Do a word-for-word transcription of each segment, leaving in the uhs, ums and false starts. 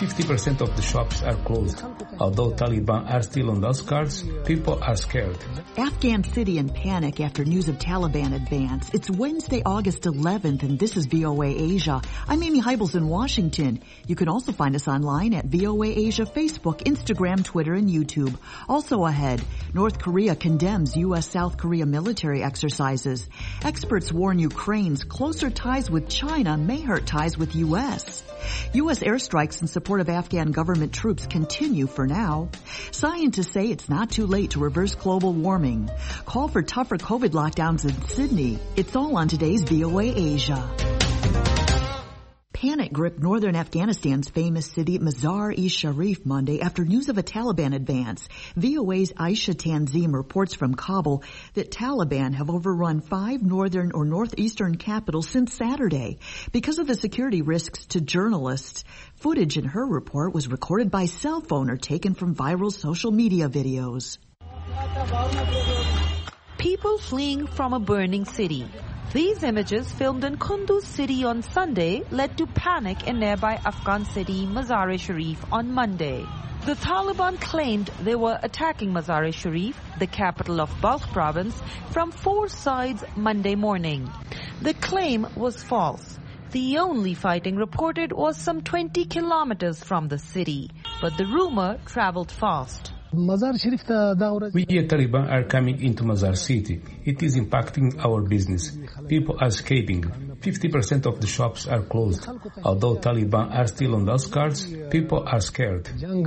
fifty percent of the shops are closed. Although Taliban are still on those cards, people are scared. Afghan city in panic after news of Taliban advance. It's Wednesday, August eleventh, and this is V O A Asia. I'm Amy Heibels in Washington. You can also find us online at V O A Asia Facebook, Instagram, Twitter, and YouTube. Also ahead, North Korea condemns U S South Korea military exercises. Experts warn Ukraine's closer ties with China may hurt ties with U S. U S airstrikes in support of Afghan government troops continue for now. Scientists say it's not too late to reverse global warming. Call for tougher COVID lockdowns in Sydney. It's all on today's V O A Asia. Panic gripped northern Afghanistan's famous city Mazar-e-Sharif Monday after news of a Taliban advance. V O A's Aisha Tanzim reports from Kabul that Taliban have overrun five northern or northeastern capitals since Saturday. Because of the security risks to journalists, footage in her report was recorded by cell phone or taken from viral social media videos. People fleeing from a burning city. These images, filmed in Kunduz city on Sunday, led to panic in nearby Afghan city Mazar-e-Sharif on Monday. The Taliban claimed they were attacking Mazar-e-Sharif, the capital of Balkh province, from four sides Monday morning. The claim was false. The only fighting reported was some twenty kilometers from the city, but the rumor traveled fast. We at Taliban are coming into Mazar city. It is impacting our business. People are escaping. fifty percent of the shops are closed. Although Taliban are still on those cards, people are scared.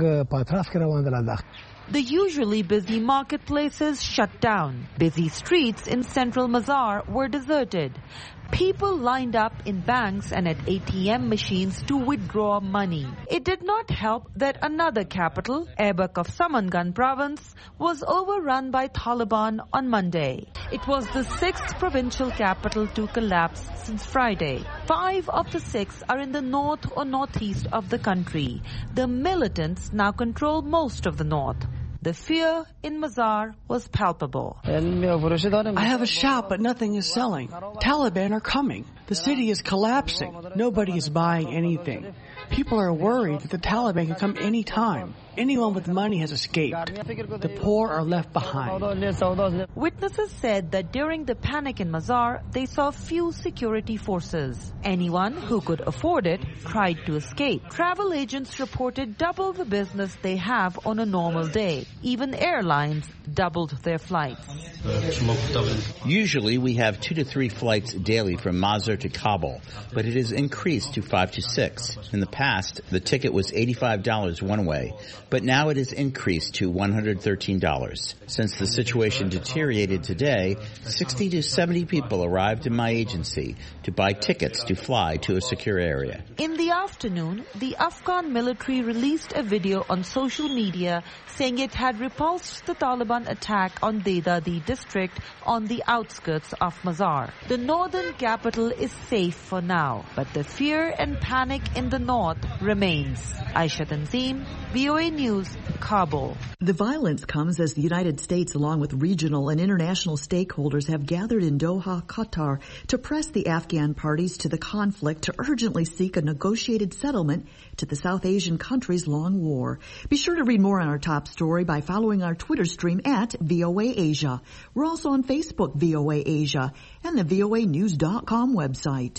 The usually busy marketplaces shut down. Busy streets in central Mazar were deserted. People lined up in banks and at A T M machines to withdraw money. It did not help that another capital, Aibak of Samangan province, was overrun by Taliban on Monday. It was the sixth provincial capital to collapse since Friday. Five of the six are in the north or northeast of the country. The militants now control most of the north. The fear in Mazar was palpable. I have a shop, but nothing is selling. Taliban are coming. The city is collapsing. Nobody is buying anything. People are worried that the Taliban can come any time. Anyone with money has escaped. The poor are left behind. Witnesses said that during the panic in Mazar, they saw few security forces. Anyone who could afford it tried to escape. Travel agents reported double the business they have on a normal day. Even airlines doubled their flights. Usually we have two to three flights daily from Mazar to Kabul, but it has increased to five to six. In the past, the ticket was eighty-five dollars one way, but now it has increased to one hundred thirteen dollars. Since the situation deteriorated today, sixty to seventy people arrived in my agency to buy tickets to fly to a secure area. In the afternoon, the Afghan military released a video on social media saying it had repulsed the Taliban attack on Dedadi district on the outskirts of Mazar. The northern capital is safe for now, but the fear and panic in the north remains. Aisha Tanzim, V O A News, Kabul. The violence comes as the United States, along with regional and international stakeholders, have gathered in Doha, Qatar, to press the Afghan parties to the conflict to urgently seek a negotiated settlement to the South Asian country's long war. Be sure to read more on our top story by following our Twitter stream at V O A Asia. We're also on Facebook, V O A Asia, and the V O A news dot com website.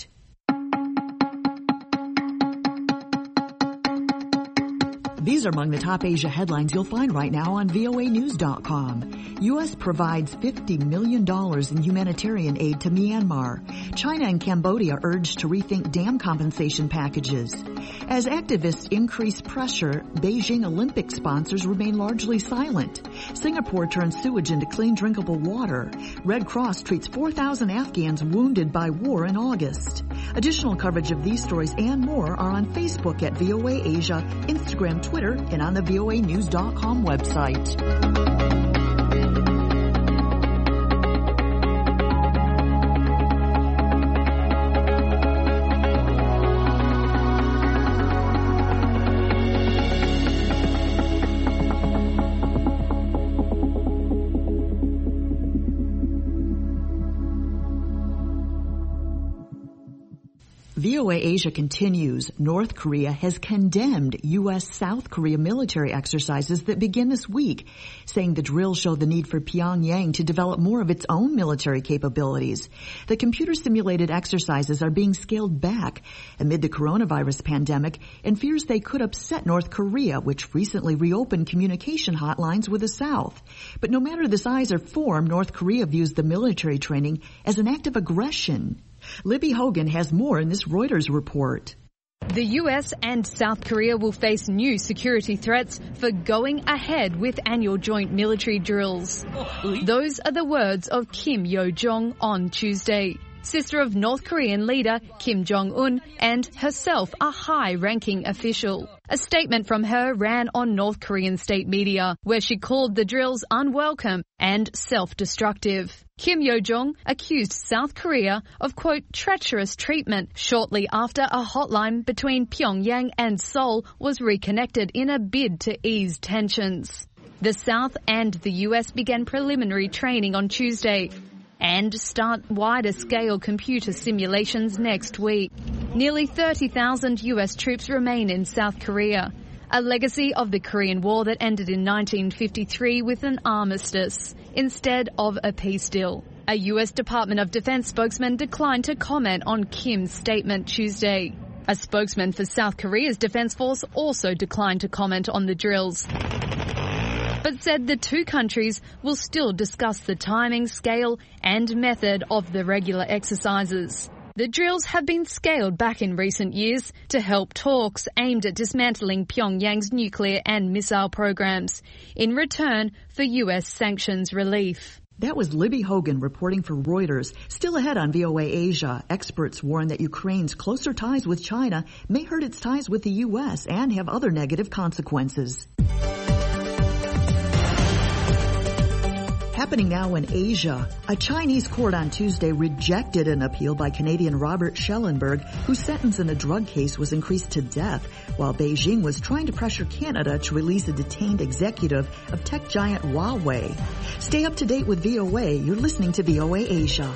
These are among the top Asia headlines you'll find right now on V O A news dot com. U S provides fifty million dollars in humanitarian aid to Myanmar. China and Cambodia urged to rethink dam compensation packages. As activists increase pressure, Beijing Olympic sponsors remain largely silent. Singapore turns sewage into clean drinkable water. Red Cross treats four thousand Afghans wounded by war in August. Additional coverage of these stories and more are on Facebook at V O A Asia, Instagram, Twitter, and on the V O A news dot com website. V V O A Asia continues. North Korea has condemned U S South Korea military exercises that begin this week, saying the drills show the need for Pyongyang to develop more of its own military capabilities. The computer-simulated exercises are being scaled back amid the coronavirus pandemic and fears they could upset North Korea, which recently reopened communication hotlines with the South. But no matter the size or form, North Korea views the military training as an act of aggression. Libby Hogan has more in this Reuters report. The U S and South Korea will face new security threats for going ahead with annual joint military drills. Those are the words of Kim Yo-jong on Tuesday, sister of North Korean leader Kim Jong-un and herself a high-ranking official. A statement from her ran on North Korean state media, where she called the drills unwelcome and self-destructive. Kim Yo-jong accused South Korea of, quote, treacherous treatment shortly after a hotline between Pyongyang and Seoul was reconnected in a bid to ease tensions. The South and the U S began preliminary training on Tuesday and start wider-scale computer simulations next week. Nearly thirty thousand U S troops remain in South Korea, a legacy of the Korean War that ended in nineteen fifty-three with an armistice instead of a peace deal. A U S Department of Defense spokesman declined to comment on Kim's statement Tuesday. A spokesman for South Korea's defense force also declined to comment on the drills, but said the two countries will still discuss the timing, scale and method of the regular exercises. The drills have been scaled back in recent years to help talks aimed at dismantling Pyongyang's nuclear and missile programs in return for U S sanctions relief. That was Libby Hogan reporting for Reuters. Still ahead on V O A Asia, experts warn that Ukraine's closer ties with China may hurt its ties with the U S and have other negative consequences. Happening now in Asia, a Chinese court on Tuesday rejected an appeal by Canadian Robert Schellenberg, whose sentence in a drug case was increased to death, while Beijing was trying to pressure Canada to release a detained executive of tech giant Huawei. Stay up to date with V O A. You're listening to V O A Asia.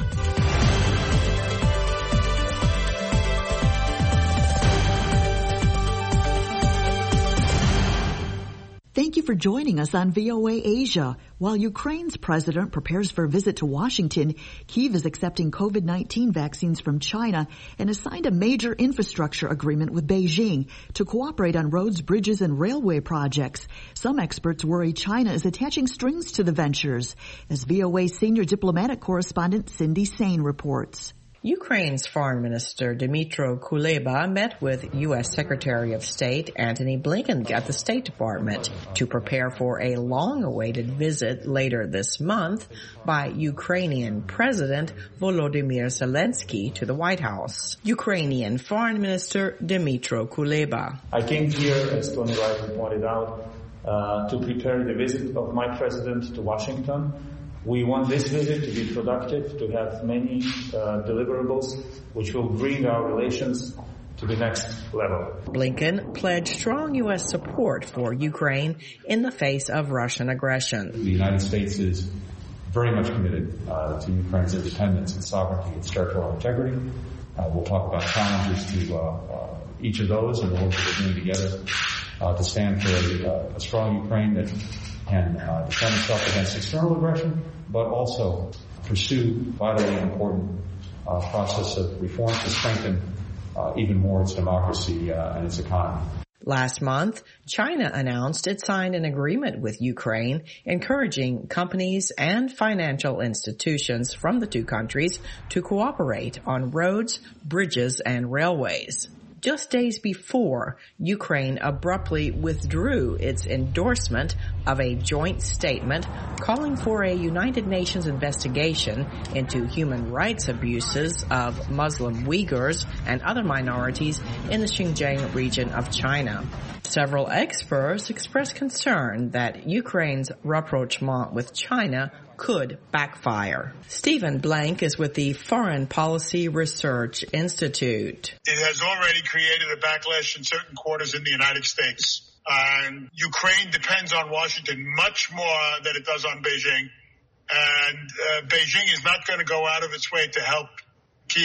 Thank you for joining us on V O A Asia. While Ukraine's president prepares for a visit to Washington, Kyiv is accepting COVID nineteen vaccines from China and has signed a major infrastructure agreement with Beijing to cooperate on roads, bridges, and railway projects. Some experts worry China is attaching strings to the ventures, as V O A senior diplomatic correspondent Cindy Sain reports. Ukraine's Foreign Minister Dmytro Kuleba met with U S Secretary of State Antony Blinken at the State Department to prepare for a long-awaited visit later this month by Ukrainian President Volodymyr Zelensky to the White House. Ukrainian Foreign Minister Dmytro Kuleba. I came here, as Tony rightly pointed out, uh, to prepare the visit of my president to Washington. We want this visit to be productive, to have many uh, deliverables which will bring our relations to the next level. Blinken pledged strong U S support for Ukraine in the face of Russian aggression. The United States is very much committed uh, to Ukraine's independence and sovereignty and territorial integrity. Uh, we'll talk about challenges to uh, uh, each of those and the work that we're doing together uh, to stand for a, a strong Ukraine that can uh, defend itself against external aggression, but also pursue vitally important uh, process of reform to strengthen uh, even more its democracy uh, and its economy. Last month, China announced it signed an agreement with Ukraine encouraging companies and financial institutions from the two countries to cooperate on roads, bridges, and railways. Just days before, Ukraine abruptly withdrew its endorsement of a joint statement calling for a United Nations investigation into human rights abuses of Muslim Uyghurs and other minorities in the Xinjiang region of China. Several experts expressed concern that Ukraine's rapprochement with China could backfire. Stephen Blank is with the Foreign Policy Research Institute. It has already created a backlash in certain quarters in the United States. And Ukraine depends on Washington much more than it does on Beijing. And uh, Beijing is not going to go out of its way to help Kiev.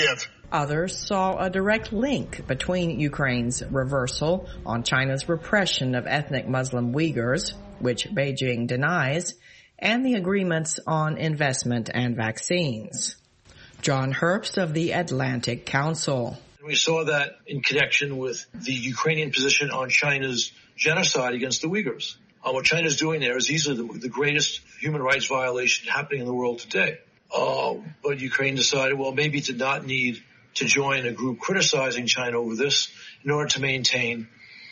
Others saw a direct link between Ukraine's reversal on China's repression of ethnic Muslim Uyghurs, which Beijing denies, and the agreements on investment and vaccines. John Herbst of the Atlantic Council. We saw that in connection with the Ukrainian position on China's genocide against the Uyghurs. Uh, what China's doing there is easily the, the greatest human rights violation happening in the world today. Uh, but Ukraine decided, well, maybe it did not need to join a group criticizing China over this in order to maintain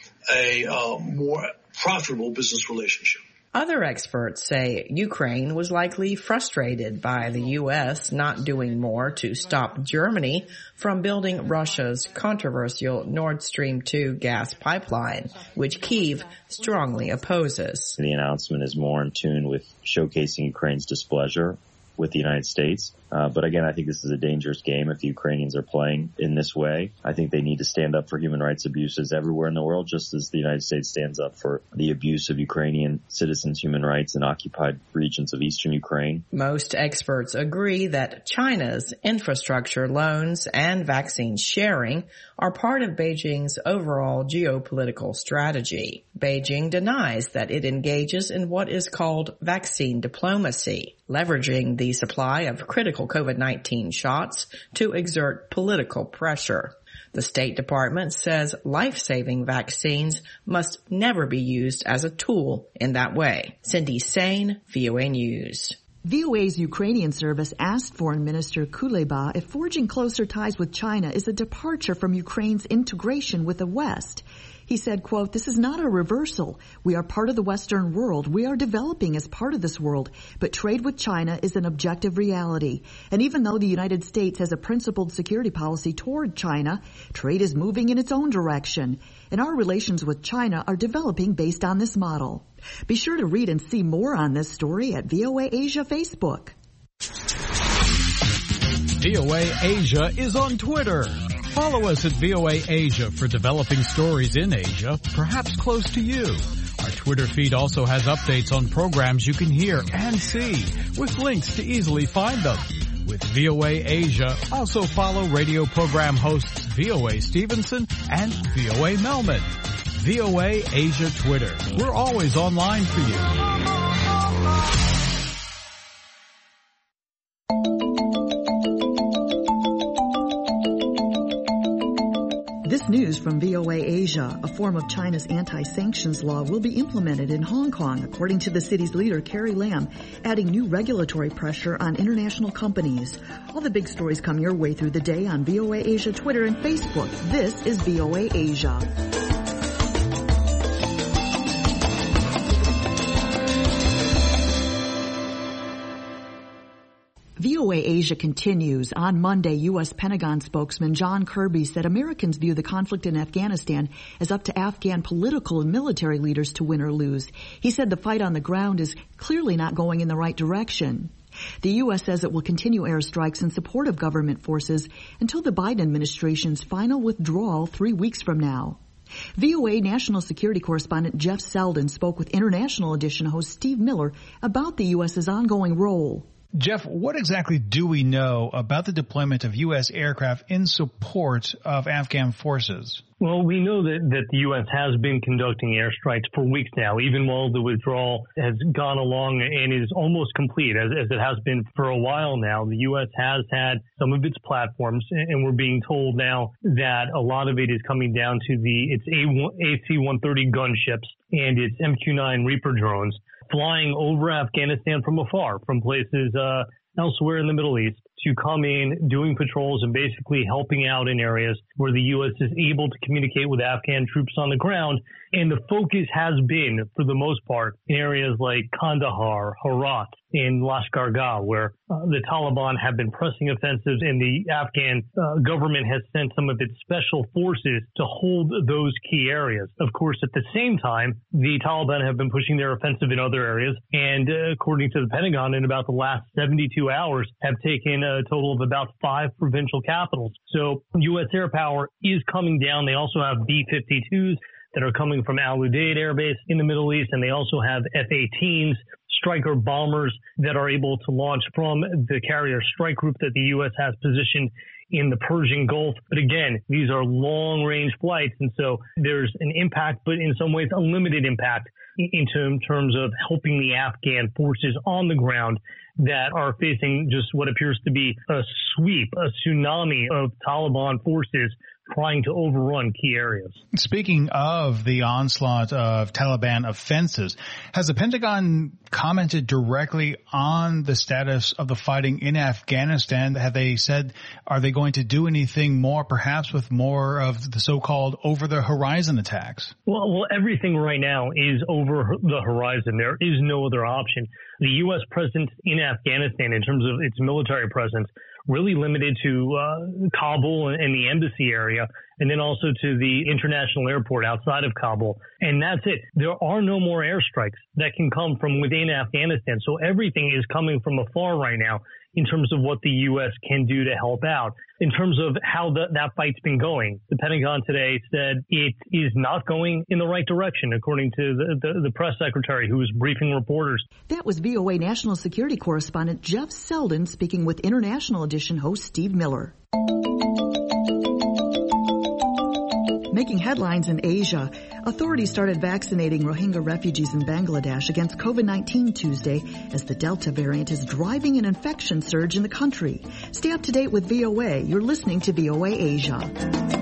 a uh, more profitable business relationship. Other experts say Ukraine was likely frustrated by the U S not doing more to stop Germany from building Russia's controversial Nord Stream two gas pipeline, which Kyiv strongly opposes. The announcement is more in tune with showcasing Ukraine's displeasure with the United States. Uh, but again, I think this is a dangerous game if the Ukrainians are playing in this way. I think they need to stand up for human rights abuses everywhere in the world, just as the United States stands up for the abuse of Ukrainian citizens' human rights in occupied regions of eastern Ukraine. Most experts agree that China's infrastructure loans and vaccine sharing are part of Beijing's overall geopolitical strategy. Beijing denies that it engages in what is called vaccine diplomacy, leveraging the supply of critical COVID nineteen shots to exert political pressure. The State Department says life-saving vaccines must never be used as a tool in that way. Cindy Sain, V O A News. V O A's Ukrainian service asked Foreign Minister Kuleba if forging closer ties with China is a departure from Ukraine's integration with the West. He said, quote, "This is not a reversal. We are part of the Western world. We are developing as part of this world. But trade with China is an objective reality. And even though the United States has a principled security policy toward China, trade is moving in its own direction. And our relations with China are developing based on this model." Be sure to read and see more on this story at V O A Asia Facebook. V O A Asia is on Twitter. Follow us at V O A Asia for developing stories in Asia, perhaps close to you. Our Twitter feed also has updates on programs you can hear and see, with links to easily find them. With V O A Asia, also follow radio program hosts V O A Stevenson and V O A Melman. V O A Asia Twitter. We're always online for you. This news from V O A Asia. A form of China's anti-sanctions law will be implemented in Hong Kong, according to the city's leader, Carrie Lam, adding new regulatory pressure on international companies. All the big stories come your way through the day on V O A Asia Twitter and Facebook. This is V O A Asia. V O A Asia continues. On Monday, U S Pentagon spokesman John Kirby said Americans view the conflict in Afghanistan as up to Afghan political and military leaders to win or lose. He said the fight on the ground is clearly not going in the right direction. The U S says it will continue airstrikes in support of government forces until the Biden administration's final withdrawal three weeks from now. V O A national security correspondent Jeff Selden spoke with International Edition host Steve Miller about the U S's ongoing role. Jeff, what exactly do we know about the deployment of U S aircraft in support of Afghan forces? Well, we know that, that the U S has been conducting airstrikes for weeks now, even while the withdrawal has gone along and is almost complete, as, as it has been for a while now. The U S has had some of its platforms, and we're being told now that a lot of it is coming down to the its A C one thirty gunships and its M Q nine Reaper drones flying over Afghanistan from afar, from places uh, elsewhere in the Middle East, to come in, doing patrols, and basically helping out in areas where the U S is able to communicate with Afghan troops on the ground. And the focus has been, for the most part, in areas like Kandahar, Herat, and Lashkar-Gah, where uh, the Taliban have been pressing offensives, and the Afghan uh, government has sent some of its special forces to hold those key areas. Of course, at the same time, the Taliban have been pushing their offensive in other areas, and uh, according to the Pentagon, in about the last seventy-two hours, have taken a total of about five provincial capitals. So U S air power is coming down. They also have B fifty-twos that are coming from Al Udeid Air Base in the Middle East, and they also have F eighteens, Stryker bombers that are able to launch from the carrier strike group that the U S has positioned in the Persian Gulf. But again, these are long-range flights, and so there's an impact, but in some ways a limited impact in terms of helping the Afghan forces on the ground that are facing just what appears to be a sweep, a tsunami of Taliban forces trying to overrun key areas. Speaking of the onslaught of Taliban offenses, has the Pentagon commented directly on the status of the fighting in Afghanistan? Have they said, are they going to do anything more, perhaps with more of the so-called over-the-horizon attacks? Well, well, everything right now is over the horizon. There is no other option. The U S presence in Afghanistan, in terms of its military presence, really limited to uh, Kabul and the embassy area, and then also to the international airport outside of Kabul. And that's it. There are no more airstrikes that can come from within Afghanistan. So everything is coming from afar right now in terms of what the U S can do to help out. In terms of how the, that fight's been going, the Pentagon today said it is not going in the right direction, according to the, the, the press secretary who was briefing reporters. That was V O A National Security Correspondent Jeff Selden speaking with International Edition host Steve Miller. Making headlines in Asia, authorities started vaccinating Rohingya refugees in Bangladesh against COVID nineteen Tuesday as the Delta variant is driving an infection surge in the country. Stay up to date with V O A. You're listening to V O A Asia.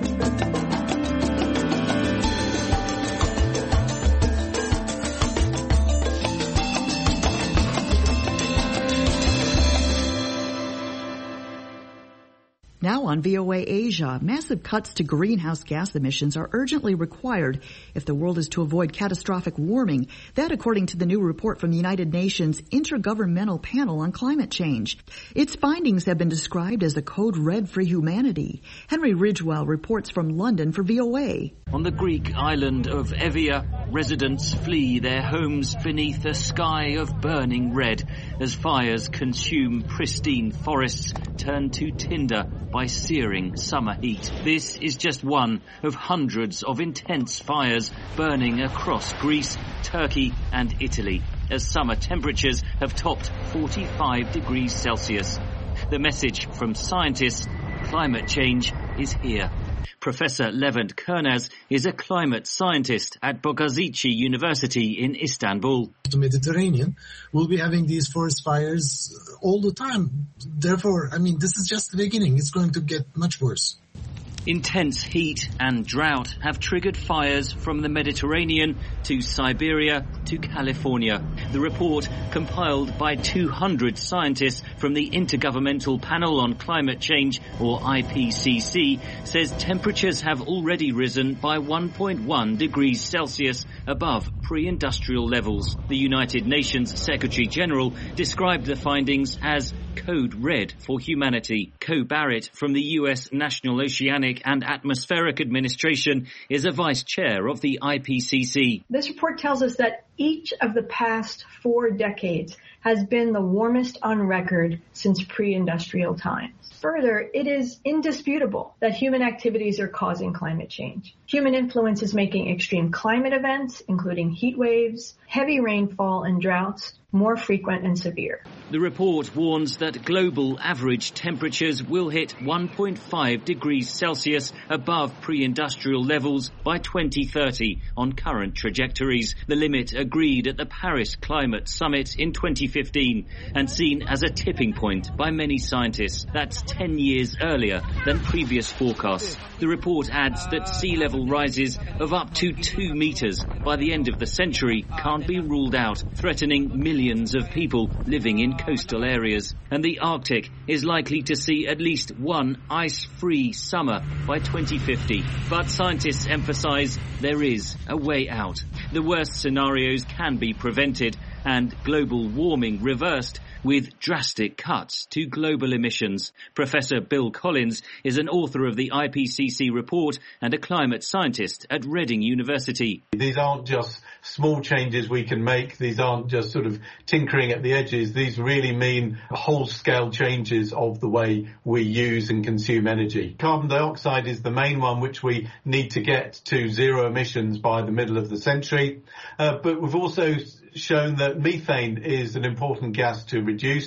Now on V O A Asia, massive cuts to greenhouse gas emissions are urgently required if the world is to avoid catastrophic warming. That according to the new report from the United Nations Intergovernmental Panel on Climate Change. Its findings have been described as a code red for humanity. Henry Ridgewell reports from London for V O A. On the Greek island of Evia, residents flee their homes beneath a sky of burning red as fires consume pristine forests turned to tinder by searing summer heat. This is just one of hundreds of intense fires burning across Greece, Turkey and Italy as summer temperatures have topped forty-five degrees Celsius. The message from scientists: climate change is here. Professor Levent Kurnaz is a climate scientist at Bogazici University in Istanbul. The Mediterranean will be having these forest fires all the time. Therefore, I mean, this is just the beginning. It's going to get much worse. Intense heat and drought have triggered fires from the Mediterranean to Siberia to California. The report, compiled by two hundred scientists from the Intergovernmental Panel on Climate Change, or I P C C, says temperatures have already risen by one point one degrees Celsius above pre-industrial levels. The United Nations Secretary-General described the findings as code red for humanity. Co Barrett from the U S National Oceanic and Atmospheric Administration is a vice chair of the I P C C. This report tells us that each of the past four decades has been the warmest on record since pre-industrial times. Further, it is indisputable that human activities are causing climate change. Human influence is making extreme climate events, including heat waves, heavy rainfall, and droughts, more frequent and severe. The report warns that global average temperatures will hit one point five degrees Celsius above pre-industrial levels by twenty thirty on current trajectories, the limit agreed at the Paris Climate Summit in twenty fifteen and seen as a tipping point by many scientists. That's ten years earlier than previous forecasts. The report adds that sea level rises of up to two meters by the end of the century can't be ruled out, threatening millions of people living in coastal areas. And the Arctic is likely to see at least one ice-free summer by twenty fifty. But scientists emphasize there is a way out. The worst scenarios can be prevented and global warming reversed with drastic cuts to global emissions. Professor Bill Collins is an author of the I P C C report and a climate scientist at Reading University. These aren't just small changes we can make. These aren't just sort of tinkering at the edges. These really mean whole-scale changes of the way we use and consume energy. Carbon dioxide is the main one, which we need to get to zero emissions by the middle of the century. Uh, but we've also shown that methane is an important gas to reduce.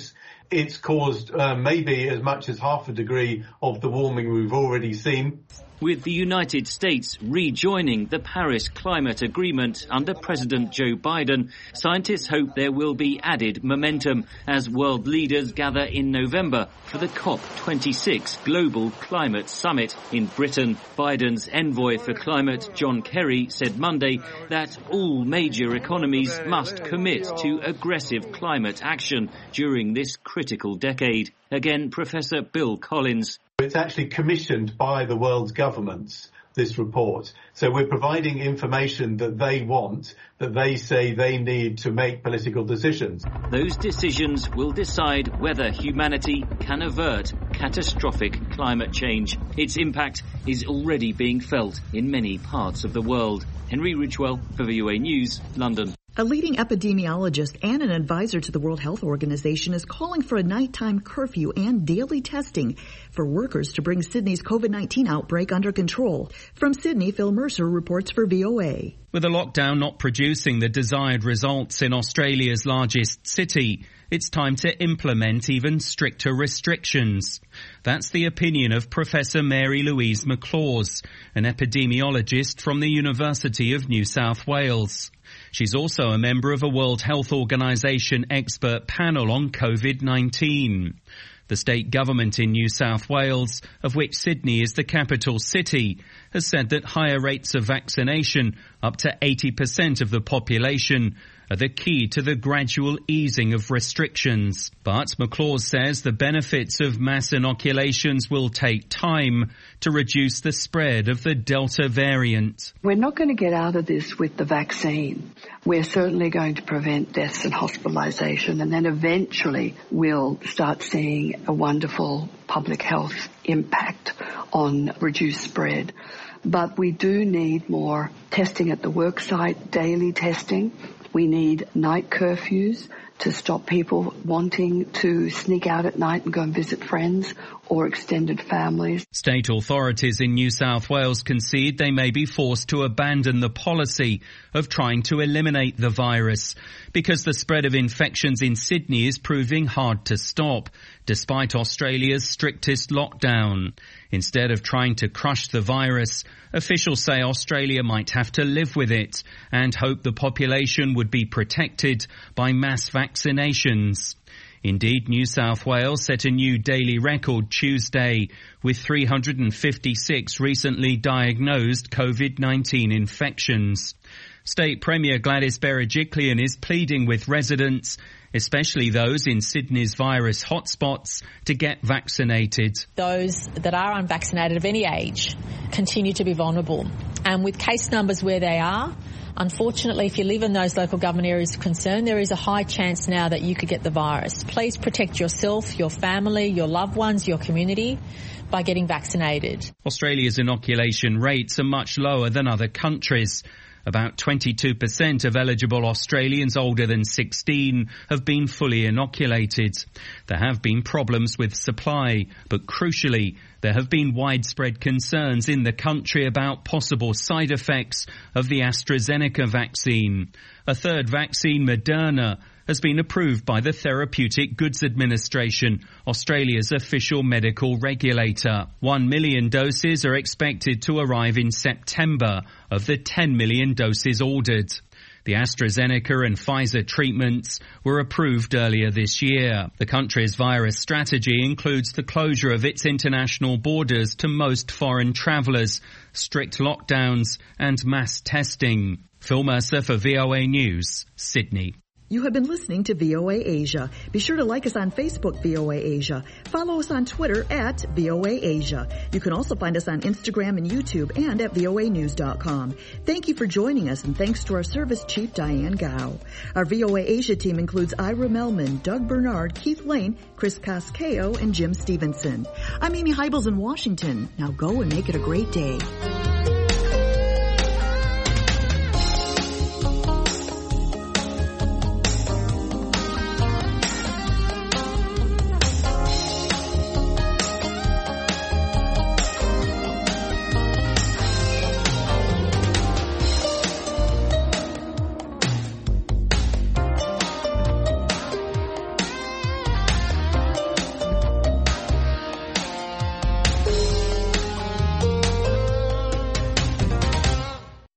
it's caused uh, maybe as much as half a degree of the warming we've already seen. With the United States rejoining the Paris Climate Agreement under President Joe Biden, scientists hope there will be added momentum as world leaders gather in November for the COP twenty-six Global Climate Summit in Britain. Biden's envoy for climate, John Kerry, said Monday that all major economies must commit to aggressive climate action during this critical decade. Again, Professor Bill Collins. It's actually commissioned by the world's governments, this report. So we're providing information that they want, that they say they need to make political decisions. Those decisions will decide whether humanity can avert catastrophic climate change. Its impact is already being felt in many parts of the world. Henry Ridgewell for V O A News, London. A leading epidemiologist and an advisor to the World Health Organization is calling for a nighttime curfew and daily testing for workers to bring Sydney's COVID nineteen outbreak under control. From Sydney, Phil Mercer reports for V O A. With the lockdown not producing the desired results in Australia's largest city, it's time to implement even stricter restrictions. That's the opinion of Professor Mary Louise McLaws, an epidemiologist from the University of New South Wales. She's also a member of a World Health Organization expert panel on COVID nineteen. The state government in New South Wales, of which Sydney is the capital city, has said that higher rates of vaccination, up to eighty percent of the population, are the key to the gradual easing of restrictions. But McLaws says the benefits of mass inoculations will take time to reduce the spread of the Delta variant. We're not going to get out of this with the vaccine. We're certainly going to prevent deaths and hospitalisation, and then eventually we'll start seeing a wonderful public health impact on reduced spread. But we do need more testing at the worksite, daily testing. We need night curfews to stop people wanting to sneak out at night and go and visit friends or extended families. State authorities in New South Wales concede they may be forced to abandon the policy of trying to eliminate the virus because the spread of infections in Sydney is proving hard to stop, despite Australia's strictest lockdown. Instead of trying to crush the virus, officials say Australia might have to live with it and hope the population would be protected by mass vaccinations. Indeed, New South Wales set a new daily record Tuesday with three hundred fifty-six recently diagnosed COVID nineteen infections. State Premier Gladys Berejiklian is pleading with residents, especially those in Sydney's virus hotspots, to get vaccinated. Those that are unvaccinated of any age continue to be vulnerable. And with case numbers where they are, unfortunately, if you live in those local government areas of concern, there is a high chance now that you could get the virus. Please protect yourself, your family, your loved ones, your community by getting vaccinated. Australia's inoculation rates are much lower than other countries. About twenty-two percent of eligible Australians older than sixteen have been fully inoculated. There have been problems with supply, but crucially, there have been widespread concerns in the country about possible side effects of the AstraZeneca vaccine. A third vaccine, Moderna, has been approved by the Therapeutic Goods Administration, Australia's official medical regulator. One million doses are expected to arrive in September of the ten million doses ordered. The AstraZeneca and Pfizer treatments were approved earlier this year. The country's virus strategy includes the closure of its international borders to most foreign travellers, strict lockdowns and mass testing. Phil Mercer for V O A News, Sydney. You have been listening to V O A Asia. Be sure to like us on Facebook, V O A Asia. Follow us on Twitter at V O A Asia. You can also find us on Instagram and YouTube and at V O A news dot com. Thank you for joining us, and thanks to our service chief, Diane Gao. Our V O A Asia team includes Ira Melman, Doug Bernard, Keith Lane, Chris Casqueo, and Jim Stevenson. I'm Amy Heibels in Washington. Now go and make it a great day.